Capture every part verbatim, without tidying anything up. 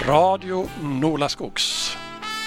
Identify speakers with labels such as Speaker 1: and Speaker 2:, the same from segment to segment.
Speaker 1: Radio Nolaskogs.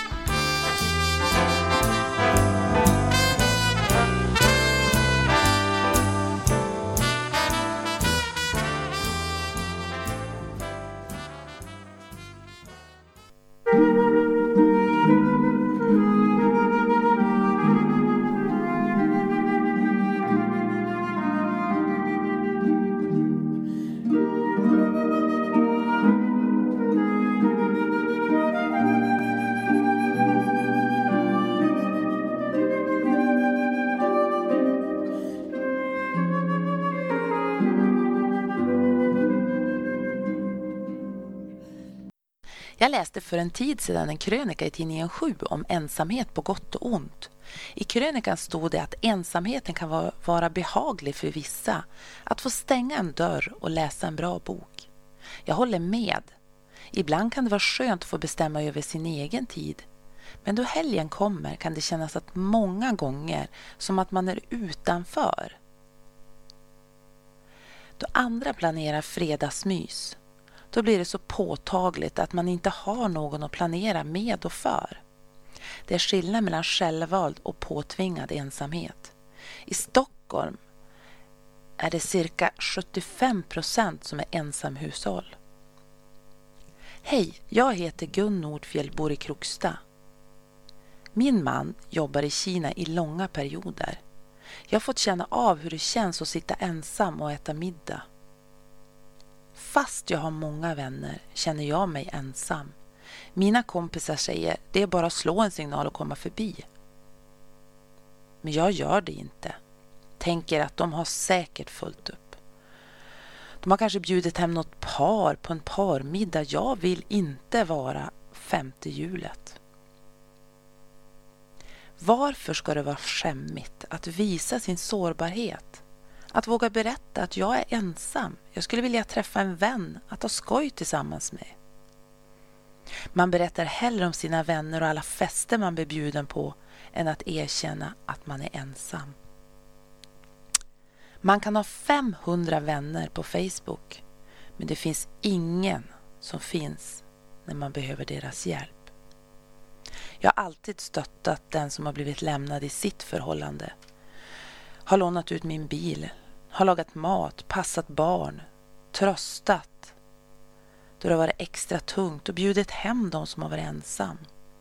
Speaker 2: Jag läste för en tid sedan en krönika i tidningen sju om ensamhet på gott och ont. I krönikan stod det att ensamheten kan vara, vara behaglig för vissa. Att få stänga en dörr och läsa en bra bok. Jag håller med. Ibland kan det vara skönt att få bestämma över sin egen tid. Men då helgen kommer kan det kännas att många gånger som att man är utanför. Då andra planerar fredagsmys, då blir det så påtagligt att man inte har någon att planera med och för. Det är skillnad mellan självvald och påtvingad ensamhet. I Stockholm är det cirka sjuttiofem procent som är ensamhushåll. Hej, jag heter Gun Nordfjell, bor i Kroksta. Min man jobbar i Kina i långa perioder. Jag har fått känna av hur det känns att sitta ensam och äta middag. Fast jag har många vänner känner jag mig ensam. Mina kompisar säger det är bara att slå en signal och komma förbi. Men jag gör det inte. Tänker att de har säkert fullt upp. De har kanske bjudit hem något par på en parmiddag. Jag vill inte vara femte hjulet. Varför ska det vara skämmigt att visa sin sårbarhet? Att våga berätta att jag är ensam. Jag skulle vilja träffa en vän att ha skoj tillsammans med. Man berättar hellre om sina vänner och alla fester man blir bjuden på än att erkänna att man är ensam. Man kan ha femhundra vänner på Facebook, men det finns ingen som finns när man behöver deras hjälp. Jag har alltid stöttat den som har blivit lämnad i sitt förhållande. Har lånat ut min bil, har lagat mat, passat barn, tröstat då det har varit extra tungt och bjudit hem de som har varit ensam.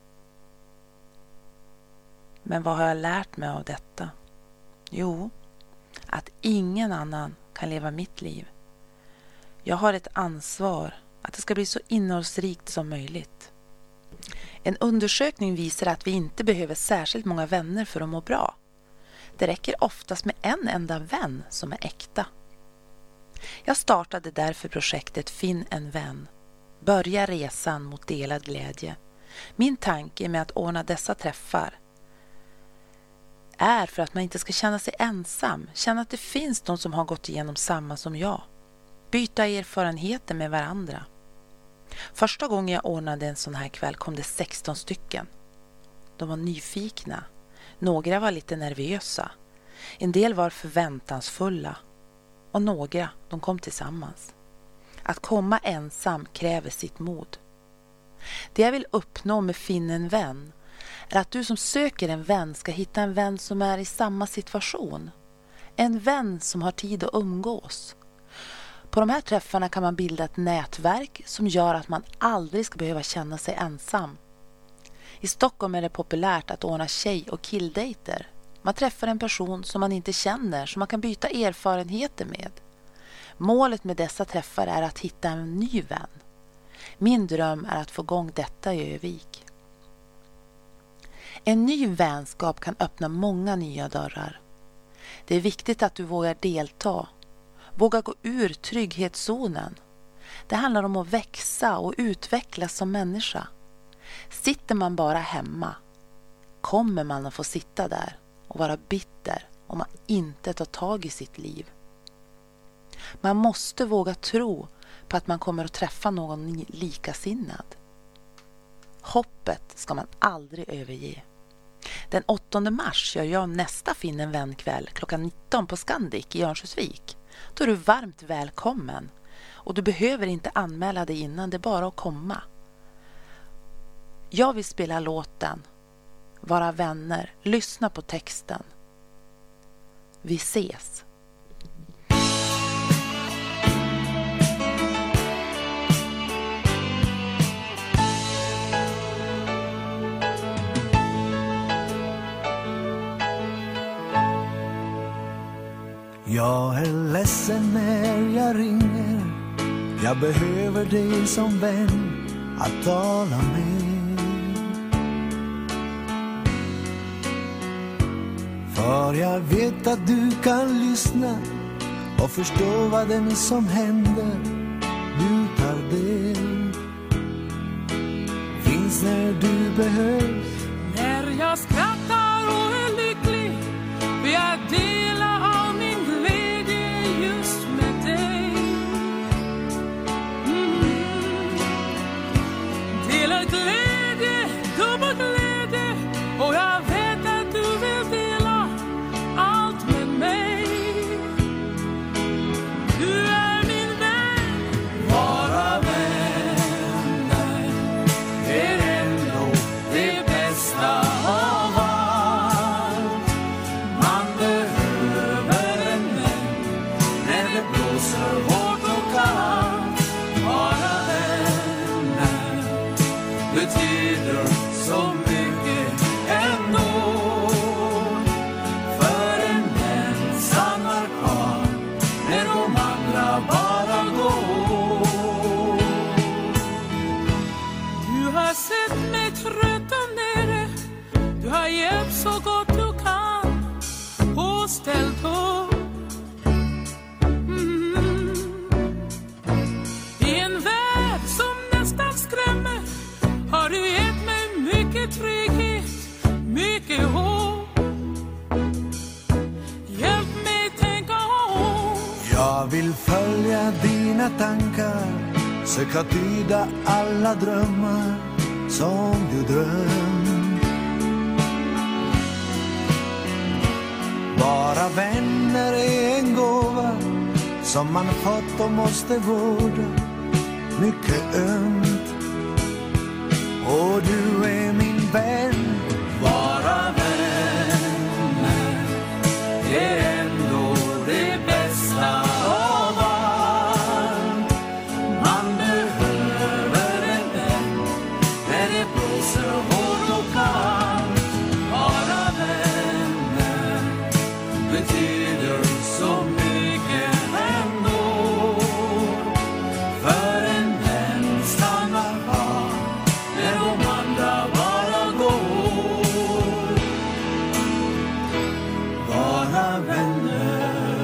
Speaker 2: Men vad har jag lärt mig av detta? Jo, att ingen annan kan leva mitt liv. Jag har ett ansvar att det ska bli så innehållsrikt som möjligt. En undersökning visar att vi inte behöver särskilt många vänner för att må bra. Det räcker oftast med en enda vän som är äkta. Jag startade därför projektet Finn en vän. Börja resan mot delad glädje. Min tanke med att ordna dessa träffar är för att man inte ska känna sig ensam. Känna att det finns de som har gått igenom samma som jag. Byta erfarenheter med varandra. Första gången jag ordnade en sån här kväll kom det sexton stycken. De var nyfikna. Några var lite nervösa. En del var förväntansfulla. Och några, de kom tillsammans. Att komma ensam kräver sitt mod. Det jag vill uppnå med Finn en vän är att du som söker en vän ska hitta en vän som är i samma situation. En vän som har tid att umgås. På de här träffarna kan man bilda ett nätverk som gör att man aldrig ska behöva känna sig ensam. I Stockholm är det populärt att ordna tjej- och killdejter. Man träffar en person som man inte känner som man kan byta erfarenheter med. Målet med dessa träffar är att hitta en ny vän. Min dröm är att få igång detta i Övik. En ny vänskap kan öppna många nya dörrar. Det är viktigt att du vågar delta. Våga gå ur trygghetszonen. Det handlar om att växa och utvecklas som människa. Sitter man bara hemma kommer man att få sitta där och vara bitter om man inte tar tag i sitt liv. Man måste våga tro på att man kommer att träffa någon likasinnad. Hoppet ska man aldrig överge. Den åttonde mars gör jag nästa Finn en vän-kväll klockan nitton på Scandic i Örnsköldsvik. Då är du varmt välkommen och du behöver inte anmäla dig innan, det är bara att komma. Jag vill spela låten Vara vänner. Lyssna på texten. Vi ses.
Speaker 3: Jag är ledsen när jag ringer. Jag behöver dig som vän att tala med. För jag vet att du kan lyssna och förstå vad det är som händer. Du tar del. Finns när du behövs.
Speaker 4: När jag skrattar och är lycklig, för jag delar av min glädje just med dig. Mm. Delar glädje, dubbel glädje, och jag vet att du vill dela allt med mig. Du är min vän, vara vänner är ändå det bästa av allt. Man behöver en vän när det blåser hårt och kallt. Vara vänner betyder så mycket ändå. För en vän stannar kvar när de andra bara går. Du har sett mig trött och nere. Du har hjälpt så gott du kan och ställt upp. Mm. I en värld som nästan skrämmer har du gett mig mycket trygghet, mycket hopp. Hjälp mig tänka om.
Speaker 3: Jag vill följa dina tankar, söka tyda alla drömmar som du drömt. Bara vänner är en gåva som man fått och måste vårda mycket ömt. Och du är min vän.
Speaker 4: Vara vänner är ändå det bästa av allt. Man behöver en vän när det blåser hårt och kallt. Vara vänner betyder så mycket ändå. För en vän stannar kvar när de andra bara går. Vara vänner.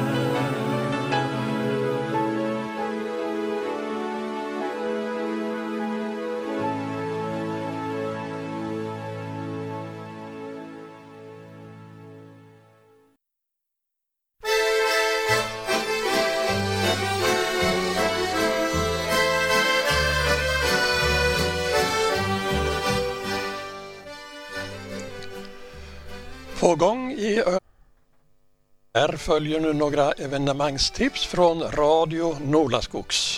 Speaker 1: På gång i Ö. Här följer nu några evenemangstips från Radio Nolaskogs.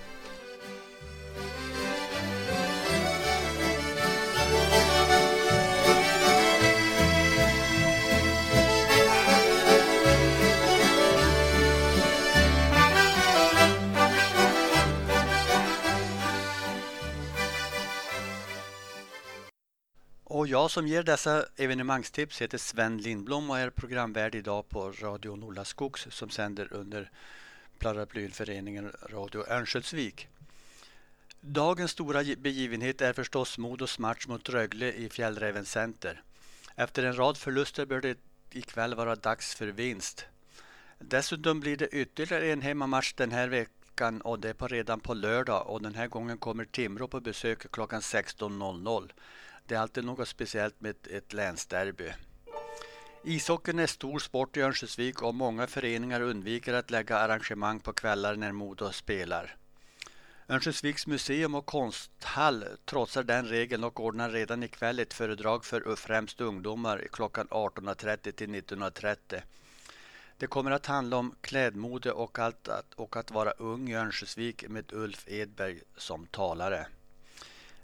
Speaker 5: Och jag som ger dessa evenemangstips heter Sven Lindblom och är programvärd idag på Radio Nolaskogs som sänder under Paraplylföreningen Radio Örnsköldsvik. Dagens stora begivenhet är förstås Modos match mot Rögle i Fjällräven Center. Efter en rad förluster bör det ikväll vara dags för vinst. Dessutom blir det ytterligare en hemmamatch den här veckan och det är på redan på lördag, och den här gången kommer Timrå på besök klockan sexton noll noll. Det är alltid något speciellt med ett, ett länsderby. Ishockeyn är stor sport i Örnsköldsvik och många föreningar undviker att lägga arrangemang på kvällar när Modo spelar. Örnsköldsviks museum och konsthall trotsar den regeln och ordnar redan ikväll ett föredrag för främst ungdomar klockan arton trettio till nitton trettio. Det kommer att handla om klädmode och, allt att, och att vara ung i Örnsköldsvik med Ulf Edberg som talare.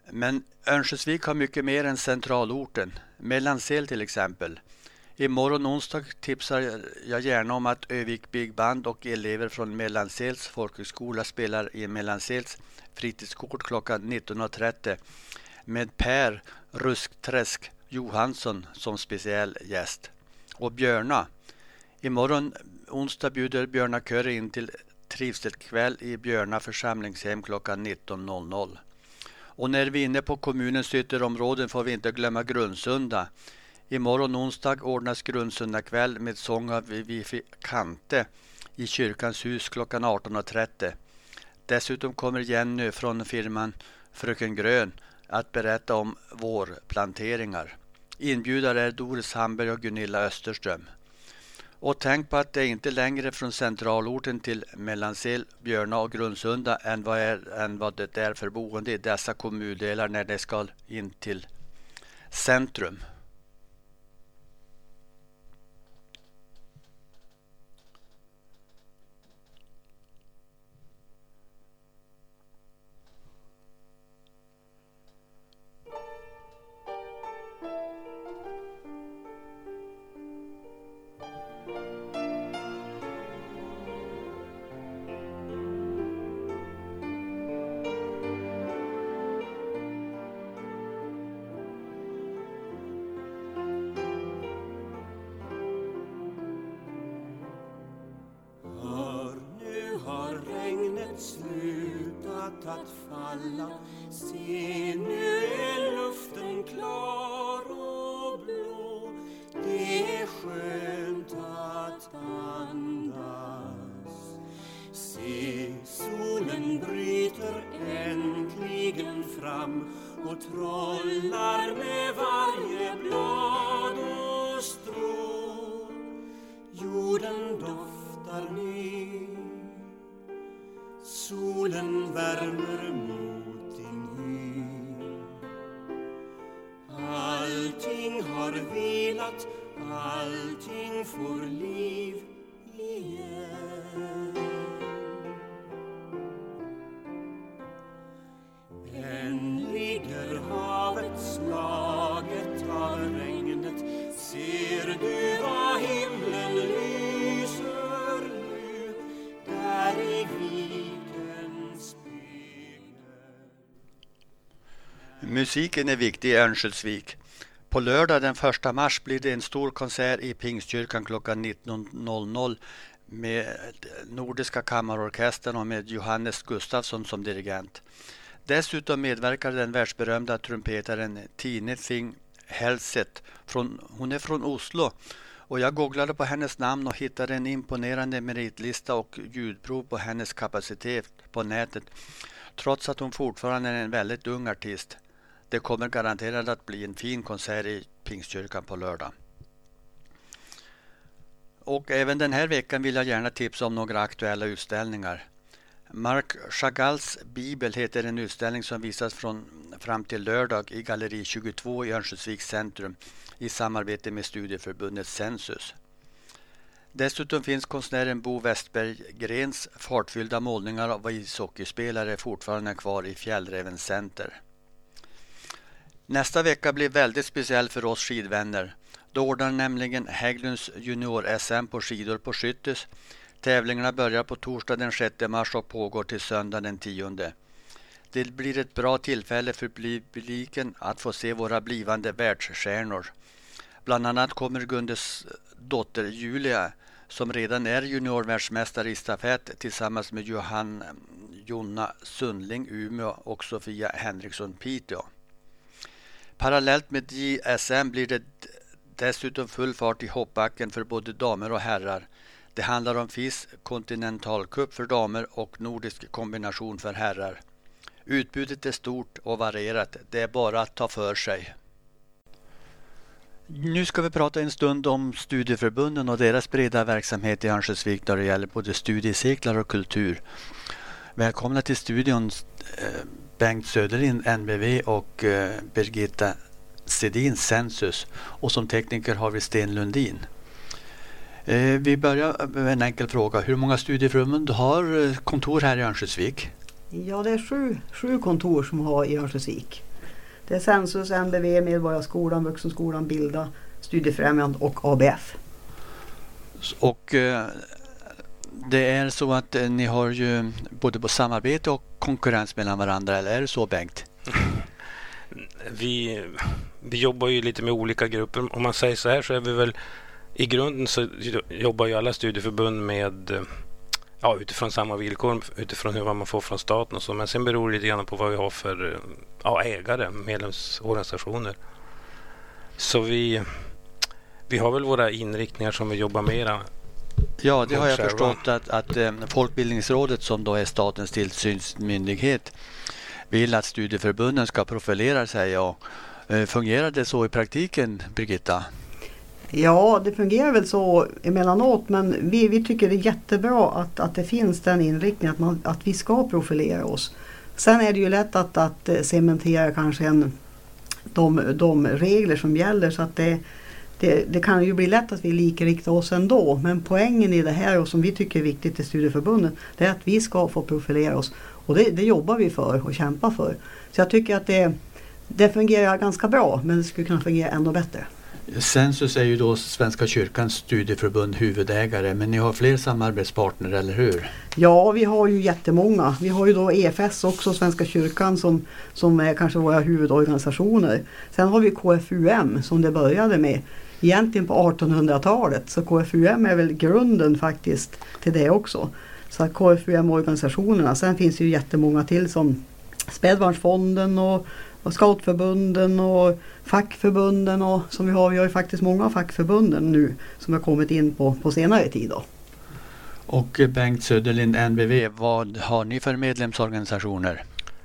Speaker 5: Men Örnsköldsvik har mycket mer än centralorten. Mellansel till exempel. Imorgon onsdag tipsar jag gärna om att Övik Big Band och elever från Mellansels folkhögskola spelar i Mellansels fritidsgård klockan nitton trettio med Per Ruskträsk Johansson som speciell gäst. Och Björna. Imorgon onsdag bjuder Björna Köre in till trivselkväll i Björna församlingshem klockan nitton. Och när vi är inne på kommunens ytterområden får vi inte glömma Grundsunda. Imorgon onsdag ordnas Grundsunda kväll med sång av Vivi Kante i kyrkans hus klockan arton trettio. Dessutom kommer Jenny från firman Fröken Grön att berätta om vårplanteringar. Inbjudare är Doris Hamberg och Gunilla Österström. Och tänk på att det är inte längre från centralorten till Mellansel, Björna och Grundsunda än vad, är, än vad det är för boende i dessa kommundelar när det ska in till centrum.
Speaker 6: Att falla, se nu är luften klar och blå. Det är skönt att andas. Se, solen bryter äntligen fram och trollar med varje blad och strå. Jorden doftar ner. Solen värmer mot din hy. Allting har vilat, allting får liv igen. Än ligger havet slaget av regnet. Ser du vad himlen lyser nu? Där i
Speaker 5: Musiken är viktig i Örnsköldsvik. På lördag den första mars blir det en stor konsert i Pingstkyrkan klockan nitton med Nordiska kammarorkestern och med Johannes Gustafsson som dirigent. Dessutom medverkar den världsberömda trumpetaren Tine Singh Helset. Från, hon är från Oslo och jag googlade på hennes namn och hittade en imponerande meritlista och ljudprov på hennes kapacitet på nätet. Trots att hon fortfarande är en väldigt ung artist. Det kommer garanterat att bli en fin konsert i Pingstkyrkan på lördag. Och även den här veckan vill jag gärna tipsa om några aktuella utställningar. Marc Chagalls Bibel heter en utställning som visas från fram till lördag i Galleri tjugotvå i Örnsköldsviks centrum i samarbete med studieförbundet Sensus. Dessutom finns konstnären Bo Westberg-Grens fartfyllda målningar av ishockeyspelare fortfarande kvar i Fjällrävens center. Nästa vecka blir väldigt speciell för oss skidvänner. Då ordnar nämligen Hägglunds junior-S M på skidor på Skyttes. Tävlingarna börjar på torsdag den sjätte mars och pågår till söndag den tionde. Det blir ett bra tillfälle för publiken att få se våra blivande världsstjärnor. Bland annat kommer Gundes dotter Julia, som redan är juniorvärldsmästare i stafett, tillsammans med Johan Jonna Sundling Umeå och Sofia Henriksson Piteå. Parallellt med J S M blir det dessutom full fart i hoppbacken för både damer och herrar. Det handlar om F I S kontinentalcup för damer och nordisk kombination för herrar. Utbudet är stort och varierat. Det är bara att ta för sig. Nu ska vi prata en stund om studieförbunden och deras breda verksamhet i Örnsköldsvik där det gäller både studiecirklar och kultur. Välkomna till studion eh, Bengt Söderlind, N B V och eh, Birgitta Sedin, Sensus. Och som tekniker har vi Sten Lundin. Eh, vi börjar med en enkel fråga. Hur många studieförbund har kontor här i Örnsköldsvik?
Speaker 7: Ja, det är sju, sju kontor som har i Örnsköldsvik. Det är Sensus, N B V, Medborgarskolan, Vuxenskolan, Bilda, Studiefrämjande och A B F.
Speaker 5: Och eh, det är så att eh, ni har ju både på samarbete och konkurrens mellan varandra, eller är det så, Bengt?
Speaker 8: Vi, vi jobbar ju lite med olika grupper. Om man säger så här så är vi väl i grunden så jobbar ju alla studieförbund med ja, utifrån samma villkor, utifrån hur man får från staten och så. Men sen beror det lite grann på vad vi har för ja, ägare, medlemsorganisationer. Så vi, vi har väl våra inriktningar som vi jobbar mera.
Speaker 5: Ja, det har jag
Speaker 8: själva.
Speaker 5: förstått att, att eh, Folkbildningsrådet, som då är statens tillsynsmyndighet, vill att studieförbunden ska profilera sig. Och, eh, fungerar det så i praktiken, Birgitta?
Speaker 7: Ja, det fungerar väl så emellanåt, men vi, vi tycker det är jättebra att, att det finns den inriktningen att, man, att vi ska profilera oss. Sen är det ju lätt att, att cementera kanske en, de, de regler som gäller, så att det, det, det kan ju bli lätt att vi likriktar oss ändå. Men poängen i det här, och som vi tycker är viktigt i studieförbunden, det är att vi ska få profilera oss. Och det, det jobbar vi för och kämpar för. Så jag tycker att det, det fungerar ganska bra, men det skulle kunna fungera ännu bättre.
Speaker 5: Sensus är ju då Svenska kyrkans studieförbund huvudägare, men ni har fler samarbetspartner, eller hur?
Speaker 7: Ja, vi har ju jättemånga. Vi har ju då E F S också, Svenska kyrkan, som, som är kanske våra huvudorganisationer. Sen har vi K F U M som det började med egentligen på artonhundratalet. Så K F U M är väl grunden faktiskt till det också. Så att K F U M-organisationerna. Sen finns det ju jättemånga till som Spädbarnsfonden och och scoutförbunden och fackförbunden, och som vi har, vi har ju faktiskt många fackförbunden nu som har kommit in på, på senare tid då.
Speaker 5: Och Bengt Söderlind, N B V, vad har ni för medlemsorganisationer?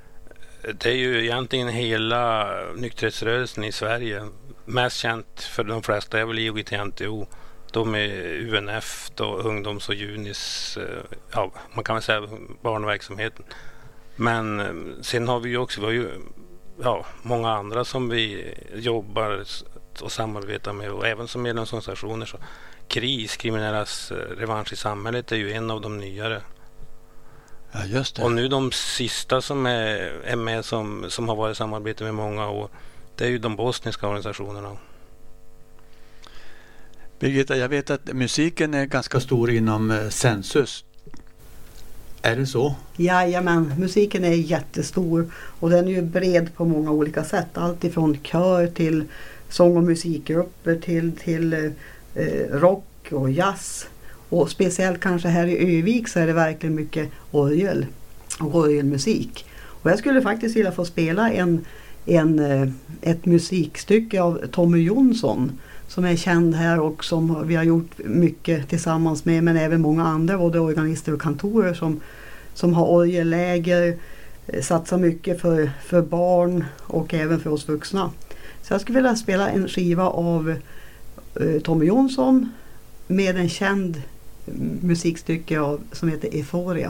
Speaker 8: Det är ju egentligen hela nykterhetsrörelsen i Sverige. Mest känt för de flesta är väl I O G T N T O. De är U N F, då, ungdoms- och junis, ja, man kan väl säga barnverksamheten. Men sen har vi ju också, vi har ju ja, många andra som vi jobbar och samarbetar med, och även som medlemsorganisationer. Så KRIS, Kriminellas revansch i samhället, är ju en av de nyare.
Speaker 5: Ja, just det.
Speaker 8: Och nu de sista som är, är med som, som har varit i samarbete med många år, det är ju de bosniska organisationerna.
Speaker 5: Birgitta, jag vet att musiken är ganska stor inom Sensus. Är det så?
Speaker 7: Jajamän, musiken är jättestor och den är ju bred på många olika sätt. Allt ifrån kör till sång- och musikgrupper till, till eh, rock och jazz. Och speciellt kanske här i Övik så är det verkligen mycket orgel och orgelmusik. Och jag skulle faktiskt vilja få spela en, en, ett musikstycke av Tommy Jonsson som är känd här och som vi har gjort mycket tillsammans med, men även många andra, både organister och kantorer som, som har orgelläger, satsar mycket för, för barn och även för oss vuxna. Så jag skulle vilja spela en skiva av uh, Tommy Jonsson med en känd musikstycke av, som heter Euphoria.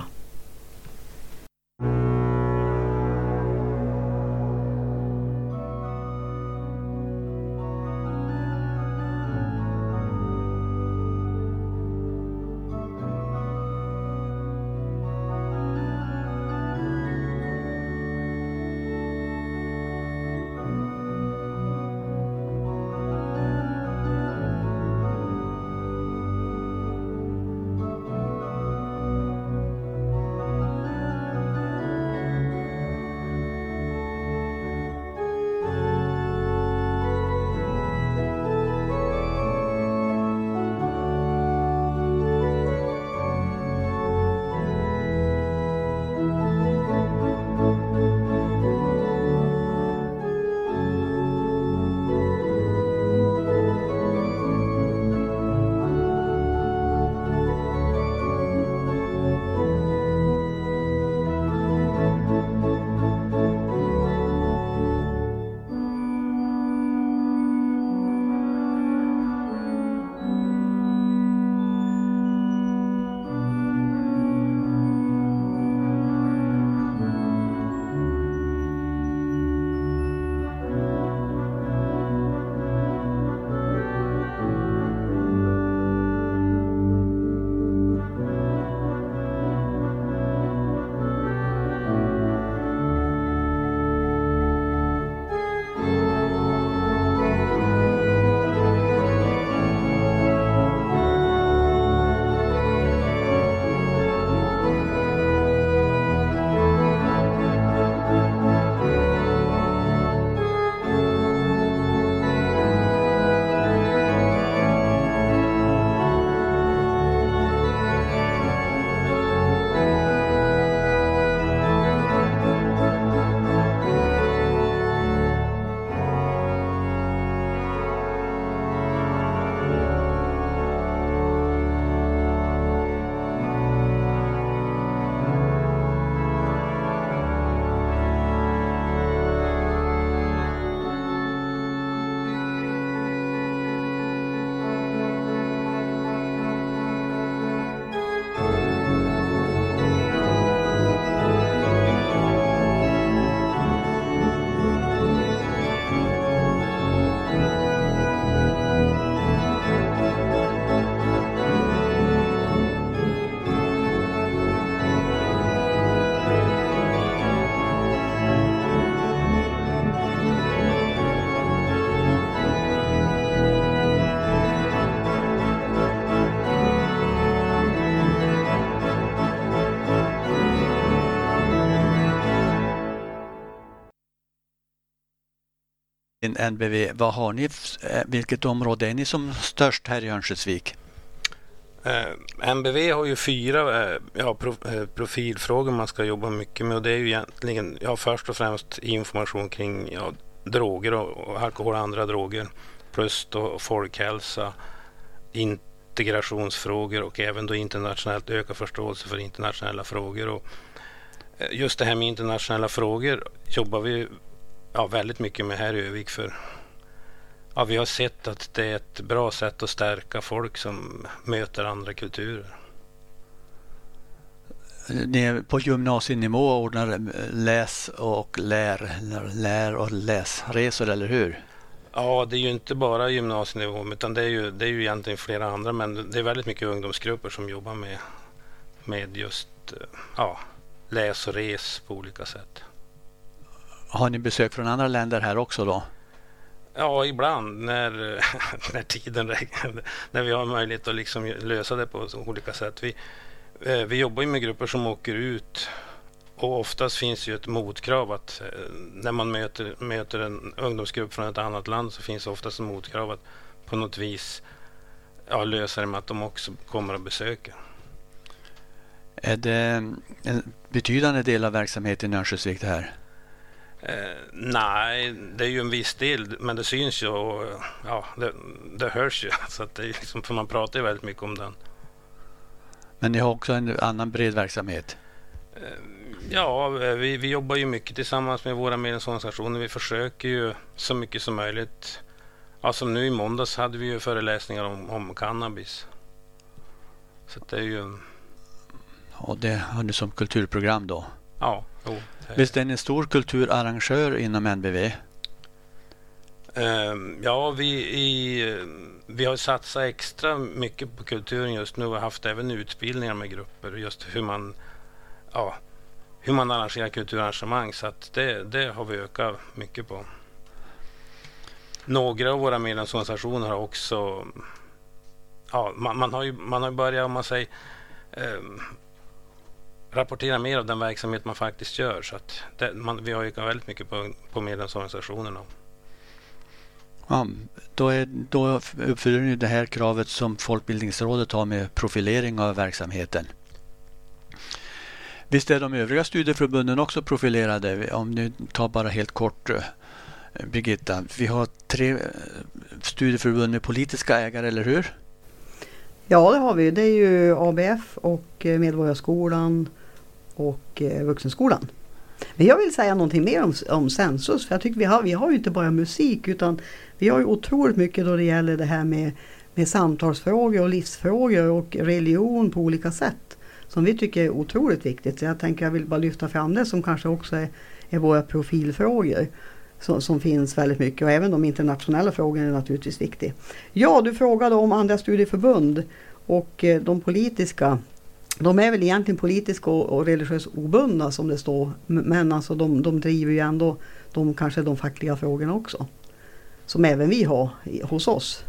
Speaker 5: N B V, vad har ni, vilket område är ni som störst här i Örnsköldsvik?
Speaker 8: Eh, N B V har ju fyra eh, ja, pro, eh, profilfrågor man ska jobba mycket med, och det är ju egentligen ja, först och främst information kring ja, droger och, och alkohol och andra droger, plus då folkhälsa, integrationsfrågor och även då internationellt öka förståelse för internationella frågor. Och eh, just det här med internationella frågor jobbar vi ja, väldigt mycket med här i Övik, för ja, vi har sett att det är ett bra sätt att stärka folk som möter andra kulturer.
Speaker 5: Ni är på gymnasienivå och ordnar läs och lär, lär och läsresor, eller hur?
Speaker 8: Ja, det är ju inte bara gymnasienivå, utan det är ju, det är ju egentligen flera andra, men det är väldigt mycket ungdomsgrupper som jobbar med, med just ja, läs och res på olika sätt.
Speaker 5: Har ni besök från andra länder här också då?
Speaker 8: Ja, ibland när, när tiden räcker, när vi har möjlighet att liksom lösa det på olika sätt. Vi, vi jobbar ju med grupper som åker ut, och oftast finns ju ett motkrav att när man möter, möter en ungdomsgrupp från ett annat land, så finns det oftast ett motkrav att på något vis ja, lösa det med att de också kommer att besöka.
Speaker 5: Är det en betydande del av verksamheten i Örnsköldsvik det här?
Speaker 8: Eh, nej, det är ju en viss del, men det syns ju och ja, det, det hörs ju, så att det är liksom, för man pratar ju väldigt mycket om den.
Speaker 5: Men ni har också en annan bred verksamhet?
Speaker 8: Eh, ja, vi, vi jobbar ju mycket tillsammans med våra medlemsorganisationer. Vi försöker ju så mycket som möjligt. Alltså nu i måndags hade vi ju föreläsningar om, om cannabis. Så det är ju...
Speaker 5: Och det har ni som kulturprogram då?
Speaker 8: Ja, jo.
Speaker 5: Visst är ni en stor kulturarrangör inom N B V?
Speaker 8: Um, ja, vi, i, vi har satsat extra mycket på kulturen just nu och haft även utbildningar med grupper. Just hur man, ja, hur man arrangerar kulturarrangemang. Så att det, det har vi ökat mycket på. Några av våra medlemsorganisationer har också... Ja, man, man har ju man har börjat, om man säger... Um, rapportera mer av den verksamhet man faktiskt gör, så att det, man, vi har ju väldigt mycket på, på medlemsorganisationerna.
Speaker 5: Ja, då, är, då uppfyller ni det här kravet som Folkbildningsrådet har med profilering av verksamheten. Visst är de övriga studieförbunden också profilerade? Om ni tar bara helt kort, Birgitta. Vi har tre studieförbund med politiska ägare, eller hur?
Speaker 7: Ja, det har vi. Det är ju A B F och Medborgarskolan och Vuxenskolan. Men jag vill säga någonting mer om, om Sensus, för jag tycker vi har, vi har ju inte bara musik, utan vi har ju otroligt mycket då det gäller det här med, med samtalsfrågor och livsfrågor och religion på olika sätt, som vi tycker är otroligt viktigt. Så jag tänker jag vill bara lyfta fram det som kanske också är, är våra profilfrågor. Som, som finns väldigt mycket, och även de internationella frågorna är naturligtvis viktiga. Ja, du frågade om andra studieförbund och eh, de politiska. De är väl egentligen politiska och, och religiöst obundna som det står, men alltså de, de driver ju ändå de, kanske de fackliga frågorna också, som även vi har i, hos oss.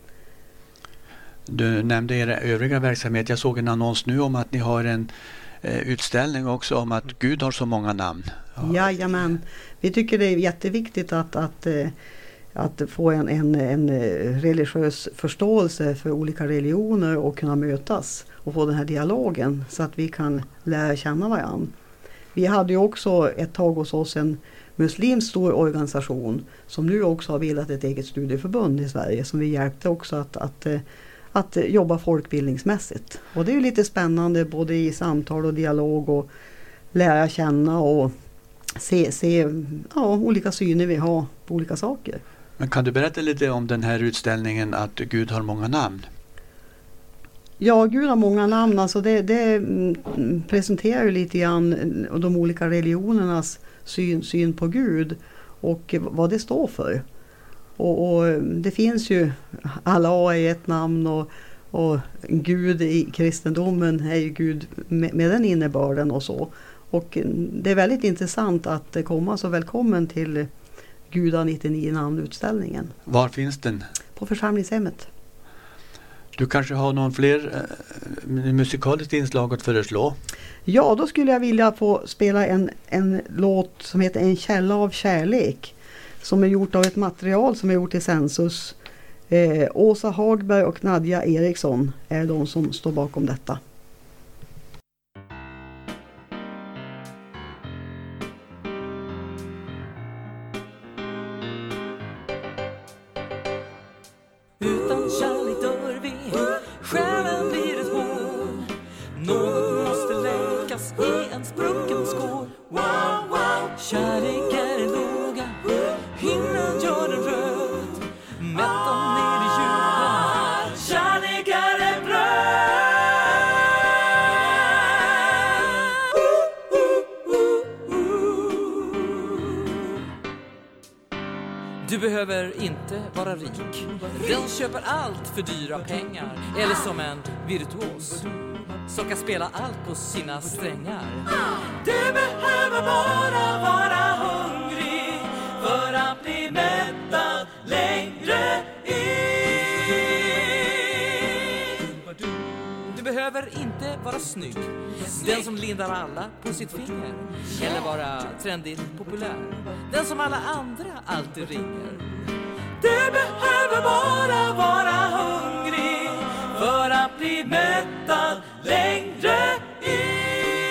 Speaker 5: Du nämnde era övriga verksamhet. Jag såg en annons nu om att ni har en eh, utställning också om att Gud har så många namn.
Speaker 7: Ja. Jajamän. Vi tycker det är jätteviktigt att, att, att få en, en, en religiös förståelse för olika religioner och kunna mötas och få den här dialogen så att vi kan lära känna varandra. Vi hade ju också ett tag hos oss en muslimsk stor organisation som nu också har bildat ett eget studieförbund i Sverige, som vi hjälpte också att, att, att jobba folkbildningsmässigt. Och det är ju lite spännande både i samtal och dialog och lära känna och se, se ja, olika syner vi har på olika saker.
Speaker 5: Men kan du berätta lite om den här utställningen att Gud har många namn?
Speaker 7: Ja, Gud har många namn. Alltså det, det presenterar ju lite grann de olika religionernas syn, syn på Gud och vad det står för. Och, och det finns ju Allah i ett namn och, och Gud i kristendomen är ju Gud med, med den innebörden och så. Och det är väldigt intressant att komma så välkommen till Guda nittionio namnutställningen.
Speaker 5: Var finns den?
Speaker 7: På församlingshemmet.
Speaker 5: Du kanske har någon fler eh, musikaliskt inslag att föreslå?
Speaker 7: Ja, då skulle jag vilja få spela en, en låt som heter En källa av kärlek. som är gjort av ett material som är gjort i Sensus. Eh, Åsa Hagberg och Nadja Eriksson är de som står bakom detta.
Speaker 9: Utan kärlek dör vi, själen blir ett hål. Något måste läkas i en sprucken skål. Wow, wow. Kärlek är en låga, himlen gör den röd. Mätta ner i djupen, kärlek är en bröd. Uh, uh, uh, uh. Du behöver inte vara rik. Den köper allt för dyra pengar. Eller som en virtuos som kan spela allt på sina strängar. Du behöver bara vara hungrig för att bli mättad längre in. Du behöver inte vara snygg, den som lindar alla på sitt finger. Eller vara trendigt populär, den som alla andra alltid ringer. Du behöver bara vara hungrig för att bli mättad längre in.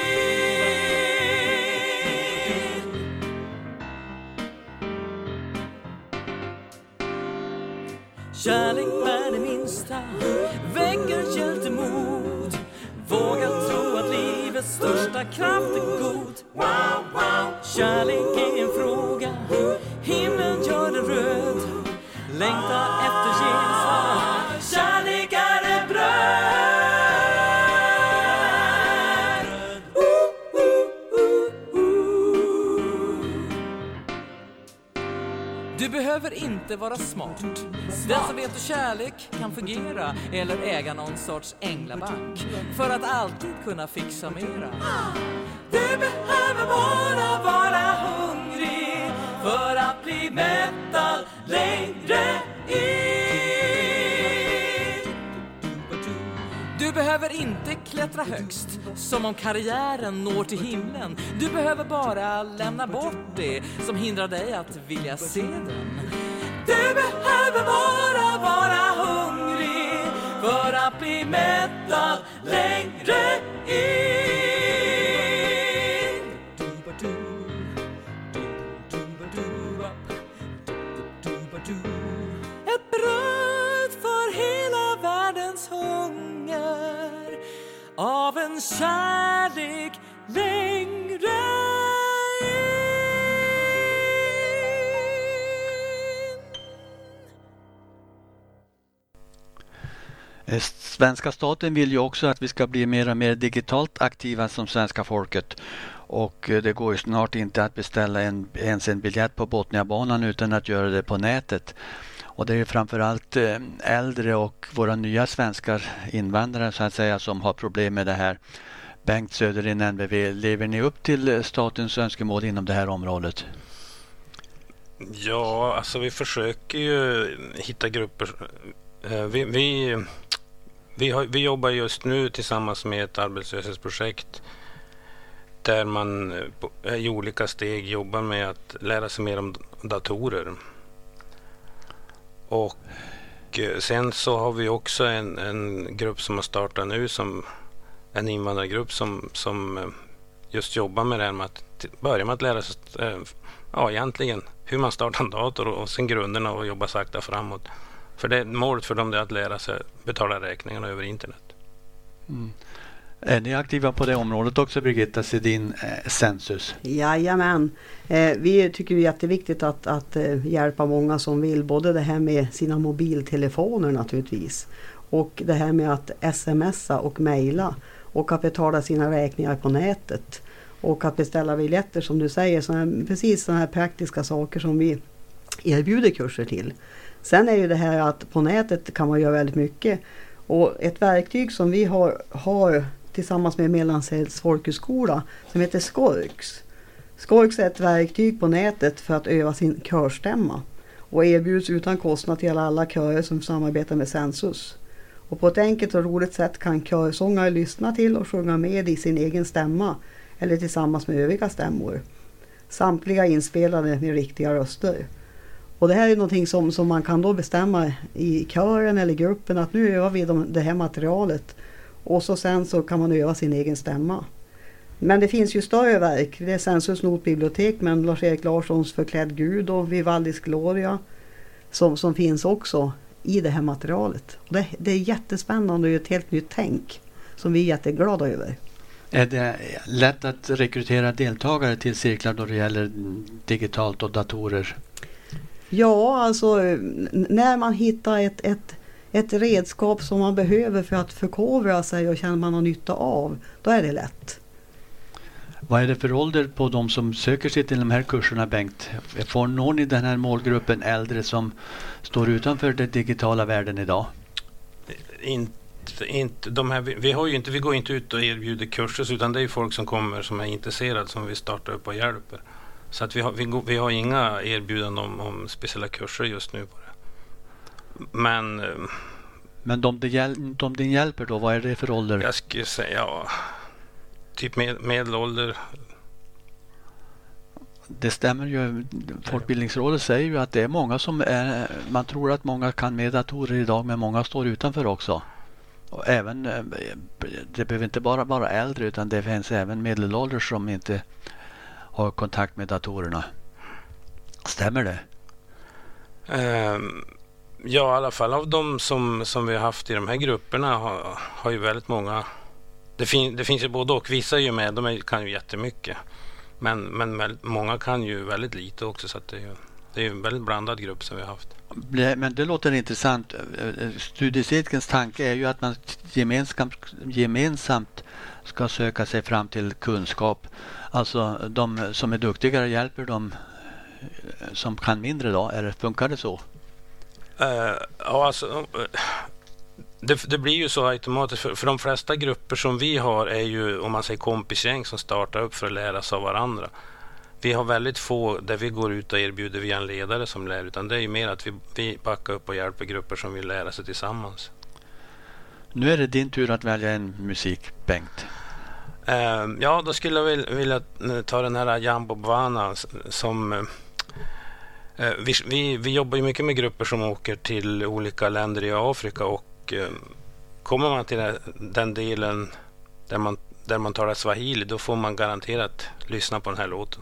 Speaker 9: Kärlek är det minsta, väcker hjältemod. Våga tro att livets största kraft är god. Wow, wow. Kärlek är en fråga, himlen gör den röd. Längta efter gensvar, kärlek är en bröd. Uh, uh, uh, uh. Du behöver inte vara smart, den som vet hur kärlek kan fungera. Eller äga någon sorts änglabank för att alltid kunna fixa mera. Du behöver bara vara hungrig för att bli mättad längre in. Du behöver inte klättra högst som om karriären når till himlen. Du behöver bara lämna bort det som hindrar dig att vilja se den. Du behöver bara vara hungrig för att bli mättad längre in. Ett bröd för hela världens hunger av en kärlek längre in.
Speaker 5: Svenska staten vill ju också att vi ska bli mer och mer digitalt aktiva som svenska folket. Och det går ju snart inte att beställa en, ens en biljett på Botniabanan utan att göra det på nätet. Och det är framförallt äldre och våra nya svenskar invandrare så att säga som har problem med det här. Bengt Söderin, N B V, lever ni upp till statens önskemål inom det här området?
Speaker 8: Ja, alltså vi försöker ju hitta grupper. Vi, vi, vi, har, vi jobbar just nu tillsammans med ett arbetslöshetsprojekt där man i olika steg jobbar med att lära sig mer om datorer. Och sen så har vi också en, en grupp som har startat nu, som en invandrargrupp som, som just jobbar med det här med att börja med att lära sig ja, egentligen hur man startar en dator och sen grunderna och jobba sakta framåt. För det målet för dem är att lära sig betala räkningarna över internet. Mm.
Speaker 5: Är ni aktiva på det området också, Birgitta Sedin, eh, Sensus?
Speaker 7: Jajamän. Eh, vi tycker det är jätteviktigt att, att eh, hjälpa många som vill. Både det här med sina mobiltelefoner naturligtvis. Och det här med att smsa och mejla. Och att betala sina räkningar på nätet. Och att beställa biljetter som du säger. Såna, precis sådana här praktiska saker som vi erbjuder kurser till. Sen är ju det här att på nätet kan man göra väldigt mycket. Och ett verktyg som vi har, har tillsammans med Mellansels folkhögskola som heter Skorks. Skorks är ett verktyg på nätet för att öva sin körstämma. Och erbjuds utan kostnad till alla körer som samarbetar med Sensus. Och på ett enkelt och roligt sätt kan körsångare lyssna till och sjunga med i sin egen stämma. Eller tillsammans med övriga stämmor. Samtliga inspelade med riktiga röster. Och det här är någonting som, som man kan då bestämma i kören eller gruppen att nu övar vi de, det här materialet. Och så sen så kan man öva sin egen stämma. Men det finns ju större verk. Det är Sensus notbibliotek med Lars-Erik Larssons Förklädd Gud och Vivaldis Gloria som, som finns också i det här materialet. Och det, det är jättespännande och ett helt nytt tänk som vi är jätteglada över.
Speaker 5: Är det lätt att rekrytera deltagare till cirklar då det gäller digitalt och datorer?
Speaker 7: Ja, alltså när man hittar ett, ett, ett redskap som man behöver för att förkovra sig och känna man har nytta av, då är det lätt.
Speaker 5: Vad är det för ålder på de som söker sig till de här kurserna, Bengt? Får någon i den här målgruppen äldre som står utanför den digitala världen idag?
Speaker 8: Inte, inte, de här, vi, vi, har ju inte, vi går inte ut och erbjuder kurser, utan det är folk som kommer som är intresserade som vi startar upp och hjälper. Så att vi, har, vi, går, vi har inga erbjudanden om, om speciella kurser just nu på det. Men,
Speaker 5: Men de, de, hjäl, de din hjälper då, vad är det för ålder?
Speaker 8: Jag skulle säga ja, typ med, medelålder.
Speaker 5: Det stämmer ju. Folkbildningsrådet säger ju att det är många som är, man tror att många kan med datorer idag, men många står utanför också. Och även, det behöver inte bara vara äldre, utan det finns även medelålders som inte har kontakt med datorerna. Stämmer det?
Speaker 8: Um, ja, i alla fall av de som, som vi har haft i de här grupperna har, har ju väldigt många. Det, fin, det finns ju både och. Vissa är ju med, de är, kan ju jättemycket. Men, men många kan ju väldigt lite också, så att det är ju, det är ju en väldigt blandad grupp som vi har haft.
Speaker 5: Men det låter intressant. Studiecirkelns tanke är ju att man gemensamt, gemensamt ska söka sig fram till kunskap. Alltså de som är duktigare hjälper de som kan mindre då. Eller funkar det så?
Speaker 8: Uh, ja, alltså, uh, det, det blir ju så automatiskt. För, för de flesta grupper som vi har är ju, om man säger, kompisgäng som startar upp för att lära sig av varandra. Vi har väldigt få där vi går ut och erbjuder via en ledare som lär, utan det är ju mer att vi, vi backar upp och hjälper grupper som vill lära sig tillsammans.
Speaker 5: Nu är det din tur att välja en musik, Bengt.
Speaker 8: Uh, ja, då skulle jag vilja, vilja ta den här Jambo Bwana som... Uh, vi, vi, vi jobbar ju mycket med grupper som åker till olika länder i Afrika, och uh, kommer man till den delen där man, där man talar swahili, då får man garanterat lyssna på den här låten.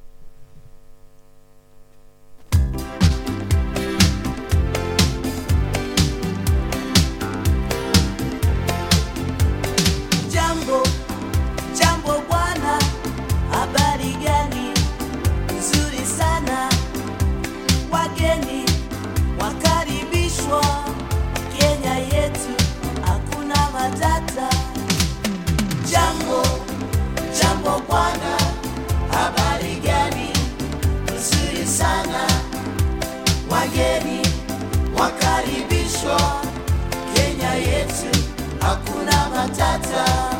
Speaker 10: Jambo, jambo bwana, habari gani? Nzuri sana, wageni wakaribishwa Kenya yetu, hakuna matata. Jambo, jambo bwana, habari gani? Nzuri sana, wageni wakaribishwa Kenya yetu, hakuna matata.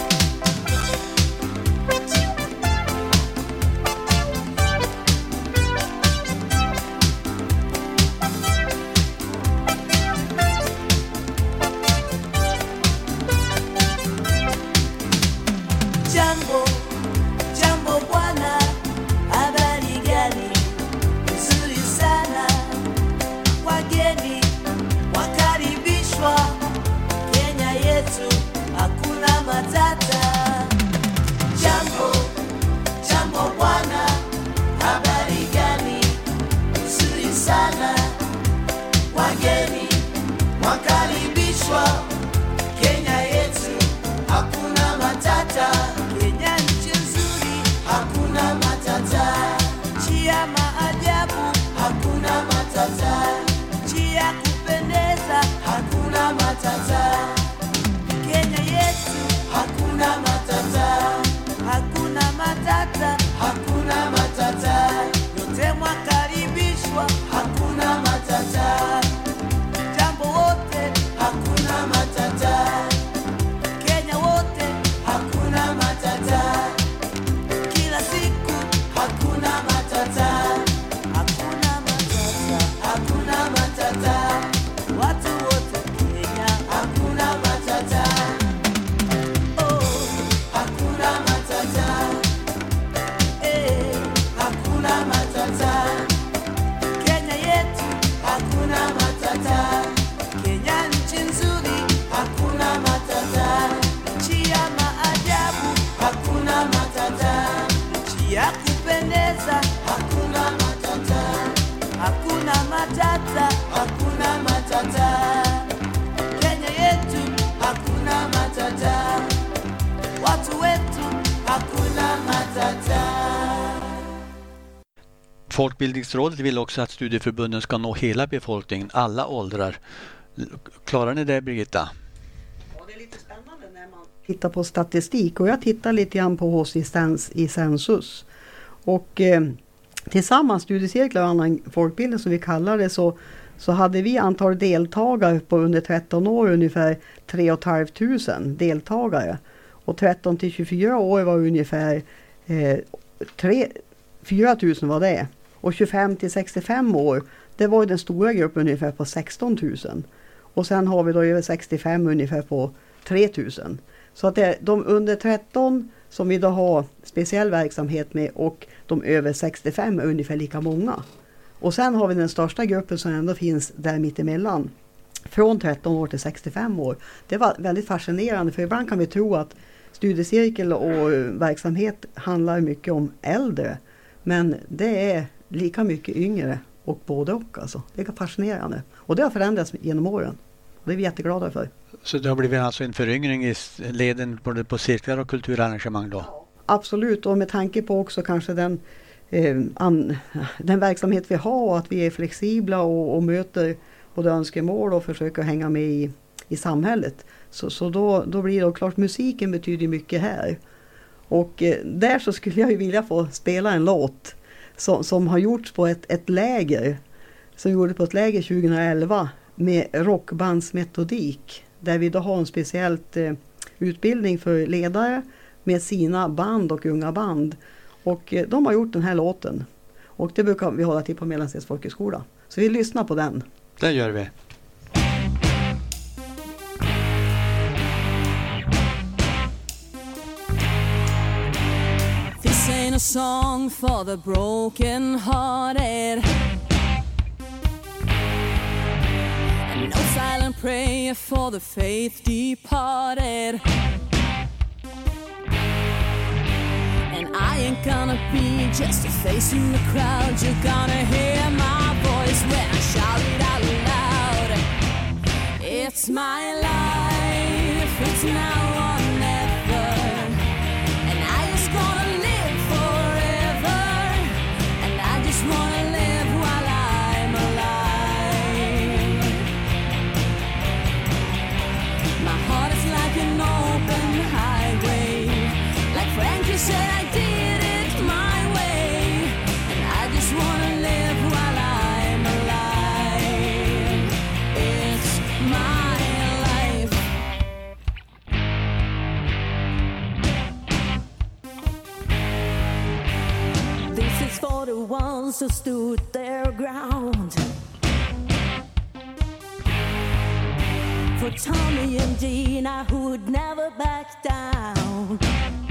Speaker 10: Jambo, jambo bwana, habari gani? Nzuri sana, wageni wakaribishwa Kenya yetu, hakuna matata. Jambo, jambo bwana, habari gani? Nzuri sana, wageni wakaribishwa Kenya yetu, hakuna matata. Kenya nchi nzuri, hakuna matata. Nchi ya maajabu, hakuna matata. Nchi ya kupendeza, hakuna matata. Kenya yetu, hakuna matata. Hakuna matata, hakuna matata. Yote mwakaribishwa, hakuna matata. Jambo wote, hakuna matata. Kenya wote, hakuna matata.
Speaker 5: Folkbildningsrådet vill också att studieförbunden ska nå hela befolkningen, alla åldrar. Klarar ni det, Birgitta?
Speaker 7: Ja, det är lite spännande när man tittar på statistik, och jag tittar lite grann på oss i, Stens, i Census. Och eh, tillsammans studiecirklar och annan folkbildning som vi kallar det, så, så hade vi antal deltagare på under tretton år ungefär tre och ett halvt tusen deltagare. Och tretton till tjugofyra år var ungefär eh, fyra tusen var det. Och tjugofem till sextiofem år, det var den stora gruppen ungefär på sexton tusen. Och sen har vi då över sextiofem ungefär på tre tusen. Så att det är de under tretton som vi då har speciell verksamhet med, och de över sextiofem är ungefär lika många. Och sen har vi den största gruppen som ändå finns där mittemellan. Från tretton år till sextiofem år. Det var väldigt fascinerande, för ibland kan vi tro att studiecirkel och verksamhet handlar mycket om äldre. Men det är lika mycket yngre och både och. Alltså. Det är fascinerande. Och det har förändrats genom åren. Och det är vi jätteglada för.
Speaker 5: Så det har blivit alltså en föryngring i leden både på cirklar och kulturarrangemang då?
Speaker 7: Ja, absolut, och med tanke på också kanske den, eh, an, den verksamhet vi har, och att vi är flexibla och, och möter både önskemål och försöker hänga med i, i samhället. Så, så då, då blir det klart, musiken betyder mycket här. Och eh, där så skulle jag ju vilja få spela en låt som, som har gjorts på ett, ett läger. Som gjordes på ett läger tjugoelva med rockbandsmetodik. Där vi då har en speciellt eh, utbildning för ledare med sina band och unga band. Och eh, de har gjort den här låten. Och det brukar vi hålla till på Mellansels folkhögskola. Så vi lyssnar på den.
Speaker 5: Det gör vi.
Speaker 10: This ain't a song for the broken hearted, and no silent prayer for the faith departed. And I ain't gonna be just a face in the crowd. You're gonna hear my voice when I shout it out loud. It's my life, it's now or never, and I just gonna live forever, and I just wanna live while I'm alive. My heart is like an open highway, like Frankie said, I did it my way, and I just wanna live while I'm alive. It's my life. This is for the ones who stood their ground, for Tommy and Dina who'd never back down.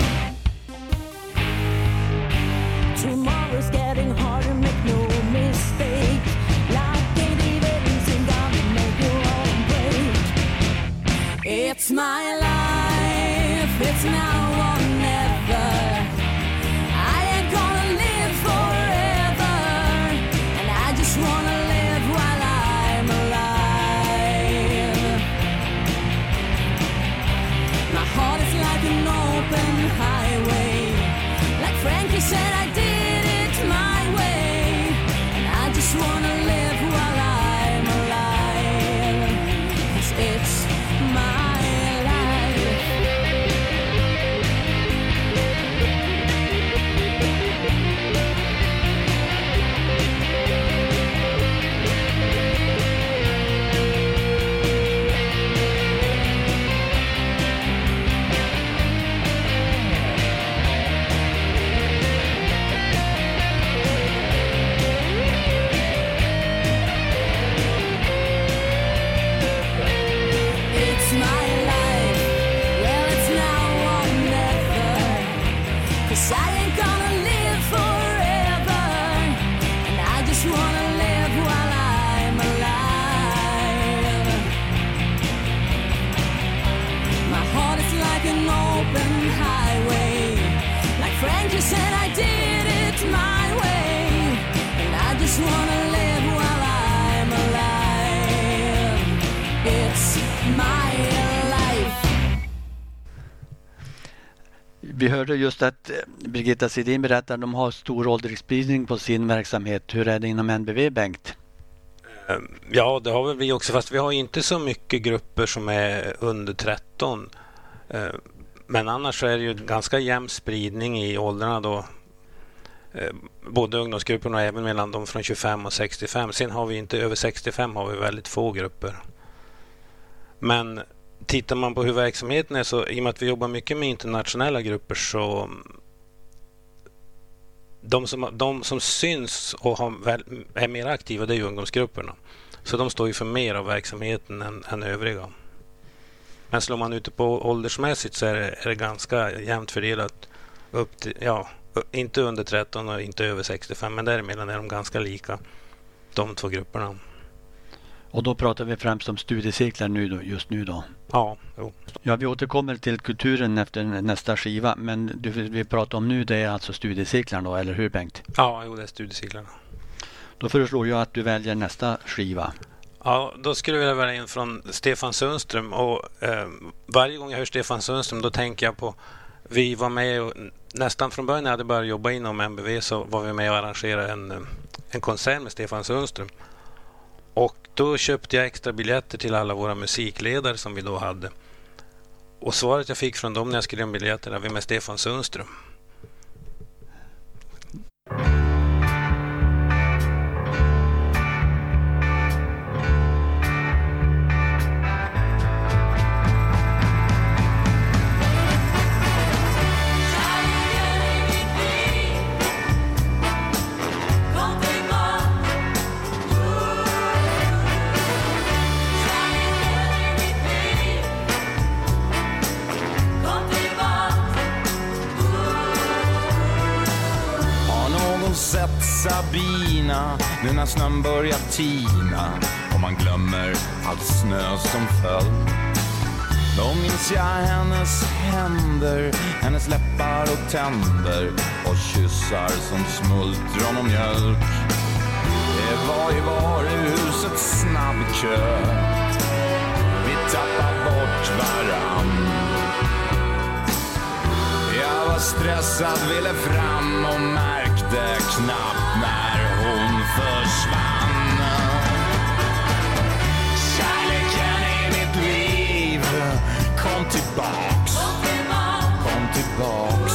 Speaker 10: Tomorrow's getting harder, make no mistake. Like ain't even gonna make your own break. It's my life, it's now or never. I ain't gonna live forever, and I just wanna live while I'm alive. My heart is like an open highway, like Frankie said, I did it my way, and I just wanna live while I'm alive, 'cause it's my life.
Speaker 5: Vi hörde just att Birgitta Sidin berättade att de har stor åldersspridning på sin verksamhet. Hur är det inom N B V, Bengt?
Speaker 8: Ja, det har väl vi också, fast vi har inte så mycket grupper som är under tretton. Men annars så är det ju ganska jämn spridning i åldrarna då. Både ungdomsgrupperna och även mellan dem från tjugofem och sextiofem. Sen har vi inte, över sextiofem har vi väldigt få grupper. Men tittar man på hur verksamheten är, så i och med att vi jobbar mycket med internationella grupper, så de som, de som syns och har väl, är mer aktiva, det är ju ungdomsgrupperna. Så de står ju för mer av verksamheten än, än övriga. Men slår man ute på åldersmässigt så är det, är det ganska jämnt fördelat upp till, ja, inte under tretton och inte över sextiofem, men däremellan är de ganska lika, de två grupperna.
Speaker 5: Och då pratar vi främst om studiecirklar nu då, just nu då.
Speaker 8: Ja, jo.
Speaker 5: Ja, vi återkommer till kulturen efter nästa skiva, men du vi pratar om nu, det är alltså studiecirklar då, eller hur, Bengt?
Speaker 8: Ja, jo, det är studiecirklarna.
Speaker 5: Då föreslår jag att du väljer nästa skiva.
Speaker 8: Ja, då skulle jag vilja välja in från Stefan Sundström, och eh, varje gång jag hör Stefan Sundström då tänker jag på, vi var med och, nästan från början när jag hade börjat jobba inom M B V, så var vi med och arrangerade en, en konsert med Stefan Sundström. Och då köpte jag extra biljetter till alla våra musikledare som vi då hade. Och svaret jag fick från dem när jag skulle göra biljetterna var med Stefan Sundström.
Speaker 11: Sabina, nu när snön börjar tina och man glömmer all snö som föll. Då minns jag hennes händer, hennes läppar och tänder och kyssar som smultron och mjölk. Det var i varuhusets snabbkö, vi tappade bort varann. Jag var stressad, ville fram och märkte knappt när hon försvann. Kärleken i mitt liv kom tillbaks, kom tillbaks.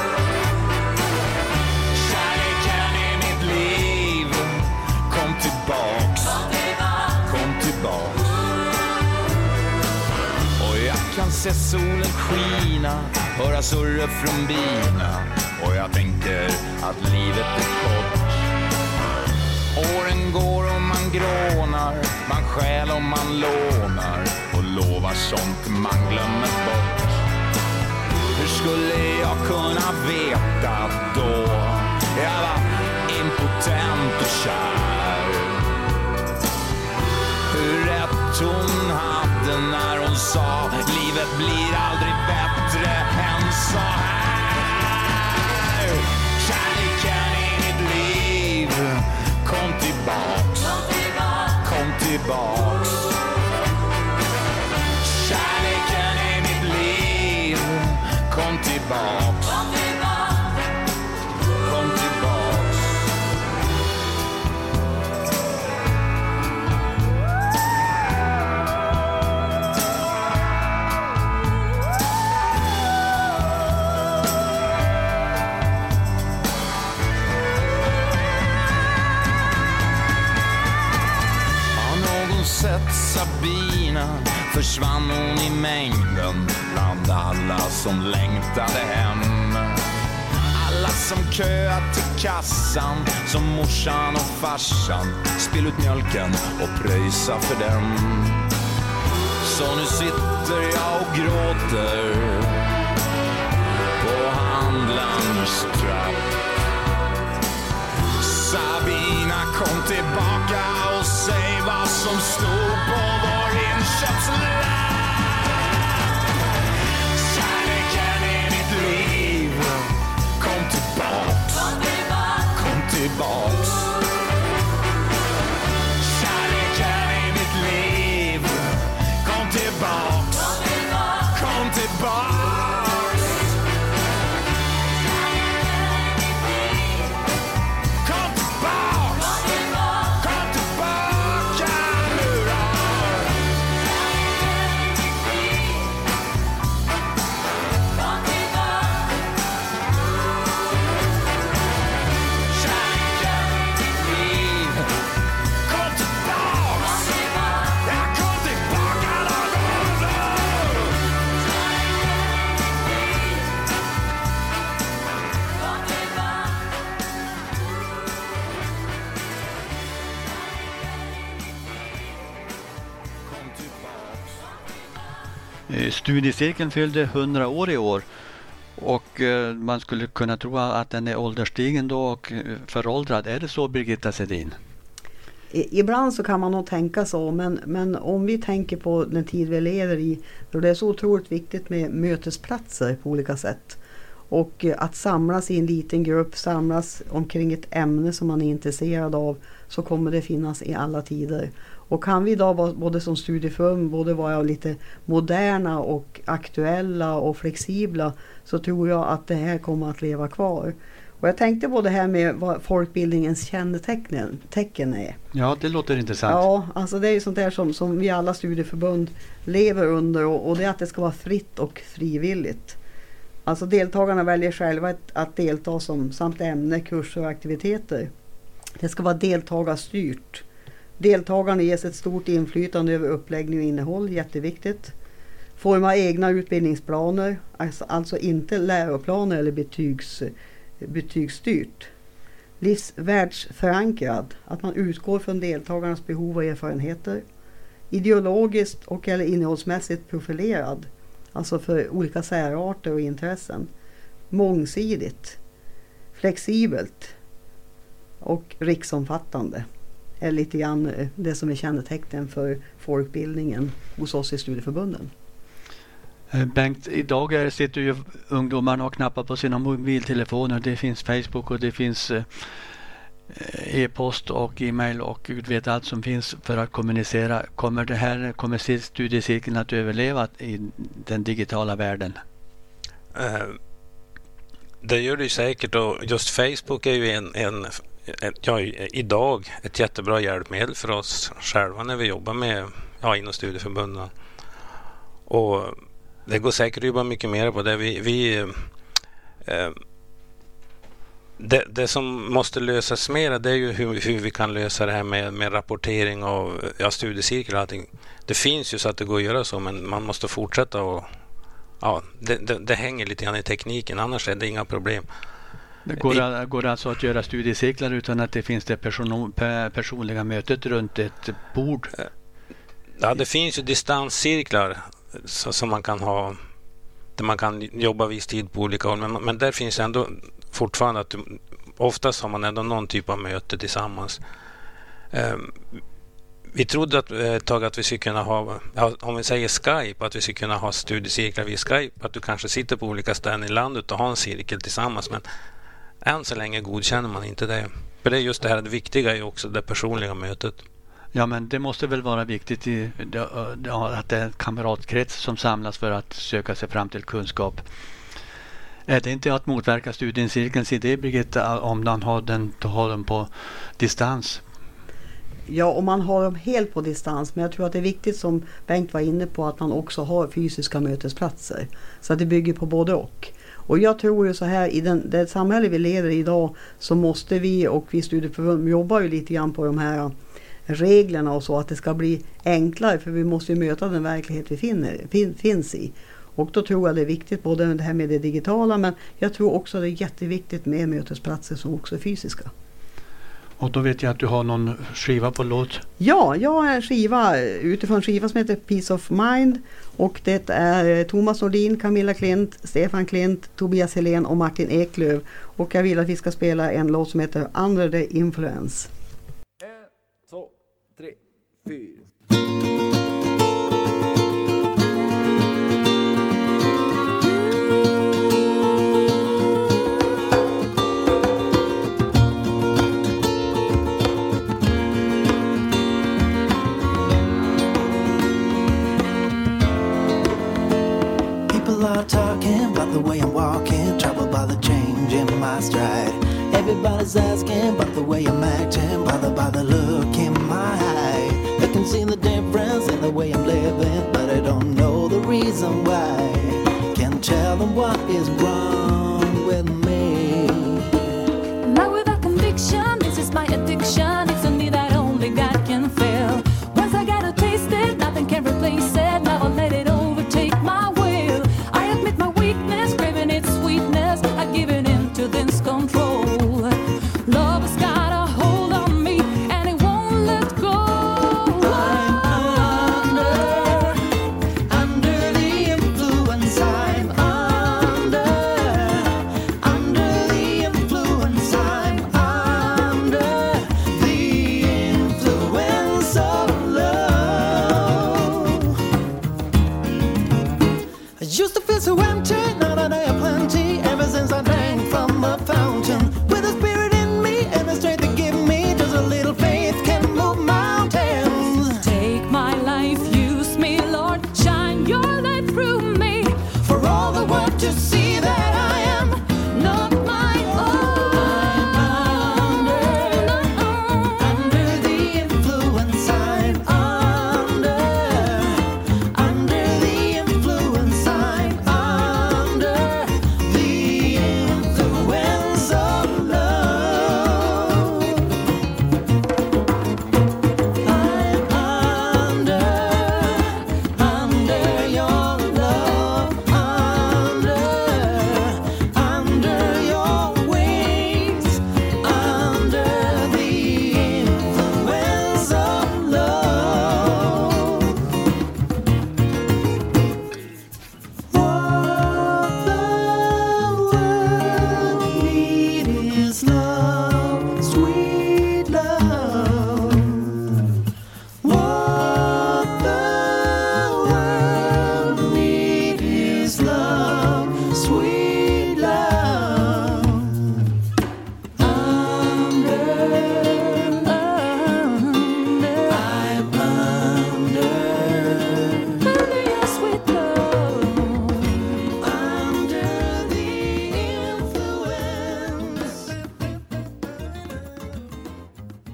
Speaker 11: Kärleken i mitt liv kom tillbaks, kom tillbaks. Och jag kan se solen skina, höra surre från bina, och jag tänker att livet är kort. Åren går och man grånar, man stjäl och man lånar och lovar sånt man glömmer bort. Hur skulle jag kunna veta då? Jag var impotent och kär. Hur rätt hon hade när hon sa livet blir aldrig bättre än så här. Kärleken i mitt liv kom tillbaks, kom tillbaks. Kärleken i mitt liv kom tillbaks, kom tillbaks. Sabina försvann hon i mängden bland alla som längtade hem. Alla som köat till kassan, som morsan och farsan, spill ut mjölken och pröjsa för den. Så nu sitter jag och gråter på handlarns trapp. Sabina, kom tillbaka och säg vad som stod på vår inköpslapp. Kärleken i mitt liv kom tillbaks, kom tillbaks. Kärleken i mitt liv kom tillbaks, kom tillbaks.
Speaker 5: Studiecirkeln fyllde hundra år i år. Och eh, man skulle kunna tro att den är ålderstigen då och föråldrad. Är det så, Birgitta Sedin?
Speaker 7: I, ibland så kan man nog tänka så, men, men om vi tänker på den tid vi lever i, då det är så otroligt viktigt med mötesplatser på olika sätt. Och eh, att samlas i en liten grupp, samlas omkring ett ämne som man är intresserad av, så kommer det finnas i alla tider. Och kan vi idag vara, både som studieförbund, både vara lite moderna och aktuella och flexibla, så tror jag att det här kommer att leva kvar. Och jag tänkte på det här med vad folkbildningens kännetecken tecken är.
Speaker 5: Ja, det låter intressant.
Speaker 7: Ja, alltså det är ju sånt där som, som vi alla studieförbund lever under, och, och det är att det ska vara fritt och frivilligt. Alltså deltagarna väljer själva att, att delta som samt ämne, kurser och aktiviteter. Det ska vara deltagarstyrt. Deltagarna ges ett stort inflytande över uppläggning och innehåll, jätteviktigt. Forma egna utbildningsplaner, alltså, alltså inte läroplaner eller betygs, betygsstyrt. Livsvärldsförankrad, att man utgår från deltagarnas behov och erfarenheter. Ideologiskt och eller innehållsmässigt profilerad, alltså för olika särarter och intressen. Mångsidigt, flexibelt och riksomfattande är lite grann det som är kännetecknen för folkbildningen hos oss i studieförbunden.
Speaker 5: Bengt, idag är, sitter ju ungdomarna och knappar på sina mobiltelefoner. Det finns Facebook och det finns eh, e-post och e-mail och Gud vet allt som finns för att kommunicera. Kommer det här, kommer studiecirkeln att överleva i den digitala världen?
Speaker 8: Uh, det gör det ju säkert, och just Facebook är ju en, en ja, idag ett jättebra hjälpmedel för oss själva när vi jobbar med ja, inom studieförbunden. Och det går säkert att jobba mycket mer på det. Vi, vi, eh, det, det som måste lösas mer, det är ju hur, hur vi kan lösa det här med, med rapportering av ja, studiecirkel och allting. Det finns ju så att det går att göra så, men man måste fortsätta och ja, det, det, det hänger lite grann i tekniken, annars är det inga problem.
Speaker 5: Det går, I, går det alltså att göra studiecirklar utan att det finns det person, personliga mötet runt ett bord?
Speaker 8: Ja, det finns ju distanscirklar så, som man kan ha, där man kan jobba viss tid på olika håll, men, men där finns ändå fortfarande att du, oftast har man ändå någon typ av möte tillsammans. Um, vi trodde att, ett tag att vi skulle kunna ha, ja, om vi säger Skype, att vi skulle kunna ha studiecirklar via Skype, att du kanske sitter på olika ställen i landet och har en cirkel tillsammans, men än så länge godkänner man inte det. För det är just det här, det viktiga är också det personliga mötet.
Speaker 5: Ja, men det måste väl vara viktigt i, det, det, att det är en kamratkrets som samlas för att söka sig fram till kunskap. Är det inte att motverka studiecirkelns idé, Birgitta, om man har den, har den på distans?
Speaker 7: Ja, om man har dem helt på distans, men jag tror att det är viktigt, som Bengt var inne på, att man också har fysiska mötesplatser. Så att det bygger på både och. Och jag tror ju så här, i den, det samhälle vi lever i idag, så måste vi, och vi studieförbund jobbar ju lite grann på de här reglerna och så, att det ska bli enklare, för vi måste ju möta den verklighet vi finner, fin, finns i. Och då tror jag det är viktigt, både det här med det digitala, men jag tror också det är jätteviktigt med mötesplatser som också är fysiska.
Speaker 5: Och då vet jag att du har någon skiva på låt.
Speaker 7: Ja, jag har en skiva utifrån en skiva som heter Peace of Mind, och det är Thomas Nordin, Camilla Klint, Stefan Klint, Tobias Helén och Martin Eklöv, och jag vill att vi ska spela en låt som heter Under the Influence.
Speaker 12: ett, två, tre, fyra.
Speaker 13: Are talking about the way I'm walking, troubled by the change in my stride. Everybody's asking about the way I'm acting, bothered by the look in my eye. They can see the